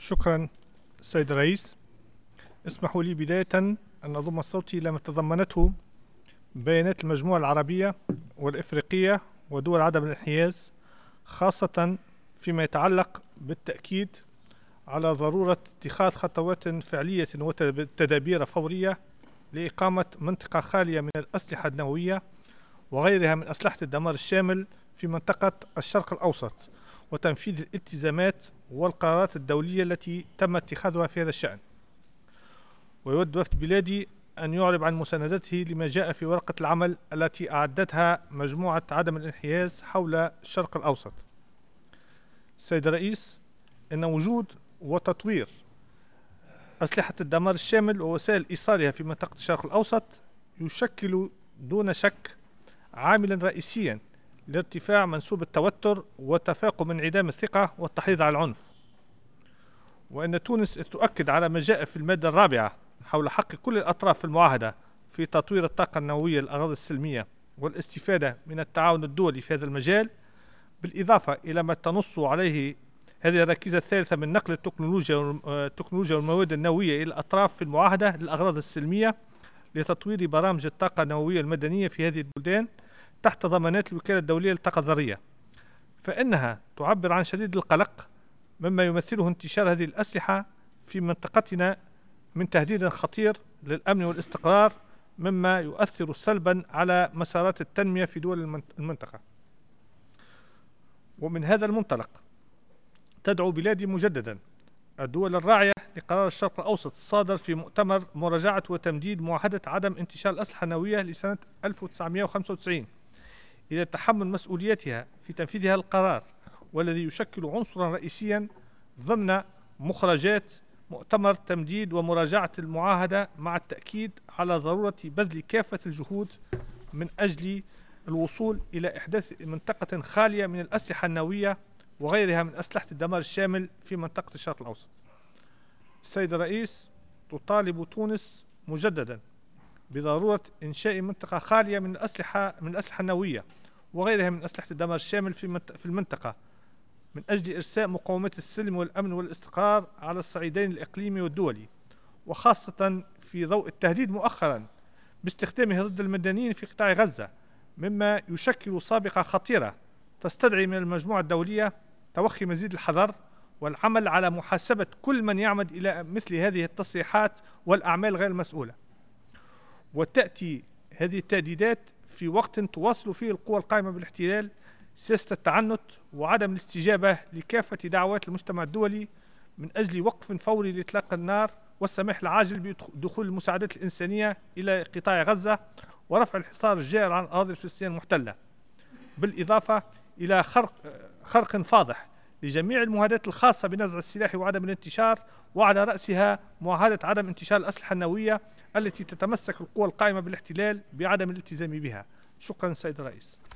شكرا سيد الرئيس. اسمحوا لي بداية أن أضم صوتي إلى ما تضمنته بيانات المجموعة العربية والإفريقية ودول عدم الانحياز، خاصة فيما يتعلق بالتأكيد على ضرورة اتخاذ خطوات فعلية وتدابير فورية لإقامة منطقة خالية من الأسلحة النووية وغيرها من أسلحة الدمار الشامل في منطقة الشرق الأوسط، وتنفيذ الالتزامات والقرارات الدولية التي تم اتخاذها في هذا الشأن. ويود وفد بلادي أن يعرب عن مساندته لما جاء في ورقة العمل التي أعدتها مجموعة عدم الانحياز حول الشرق الأوسط. السيد الرئيس، إن وجود وتطوير أسلحة الدمار الشامل ووسائل إيصالها في منطقة الشرق الأوسط يشكل دون شك عاملا رئيسيا لارتفاع منسوب التوتر وتفاقم انعدام الثقة والتحريض على العنف، وأن تونس تؤكد على ما جاء في المادة الرابعة حول حق كل الأطراف في المعاهدة في تطوير الطاقة النووية للأغراض السلمية والاستفادة من التعاون الدولي في هذا المجال، بالإضافة إلى ما تنص عليه هذه الركيزة الثالثة من نقل التكنولوجيا والمواد النووية إلى الأطراف في المعاهدة للأغراض السلمية لتطوير برامج الطاقة النووية المدنية في هذه البلدان تحت ضمانات الوكالة الدولية للطاقة الذرية، فإنها تعبر عن شديد القلق مما يمثله انتشار هذه الأسلحة في منطقتنا من تهديد خطير للأمن والاستقرار، مما يؤثر سلبا على مسارات التنمية في دول المنطقة. ومن هذا المنطلق تدعو بلادي مجددا الدول الراعية لقرار الشرق الأوسط الصادر في مؤتمر مراجعة وتمديد معاهدة عدم انتشار الأسلحة النووية لسنة 1995 إلى تحمل مسؤوليتها في تنفيذ هذا القرار، والذي يشكل عنصرا رئيسيا ضمن مخرجات مؤتمر تمديد ومراجعة المعاهدة، مع التأكيد على ضرورة بذل كافة الجهود من أجل الوصول إلى إحداث منطقة خالية من الأسلحة النووية وغيرها من أسلحة الدمار الشامل في منطقة الشرق الأوسط. السيد الرئيس، تطالب تونس مجددا بضرورة إنشاء منطقة خالية من الأسلحة النووية وغيرها من أسلحة الدمار الشامل في المنطقة، من أجل إرساء مقومات السلم والأمن والاستقرار على الصعيدين الإقليمي والدولي، وخاصة في ضوء التهديد مؤخرا باستخدامه ضد المدنيين في قطاع غزة، مما يشكل سابقة خطيرة تستدعي من المجموعة الدولية توخي مزيد الحذر والعمل على محاسبة كل من يعمد إلى مثل هذه التصريحات والأعمال غير المسؤولة. وتأتي هذه التهديدات في وقت تواصل فيه القوى القائمة بالاحتلال سياسة التعنت وعدم الاستجابة لكافة دعوات المجتمع الدولي من أجل وقف فوري لإطلاق النار والسماح العاجل بدخول المساعدات الإنسانية إلى قطاع غزة ورفع الحصار الجائر عن الأراضي الفلسطينية المحتلة، بالإضافة إلى خرق فاضح لجميع المعاهدات الخاصة بنزع السلاح وعدم الانتشار، وعلى رأسها معاهدة عدم انتشار الأسلحة النووية التي تتمسك القوى القائمة بالاحتلال بعدم الالتزام بها. شكرا سيد الرئيس.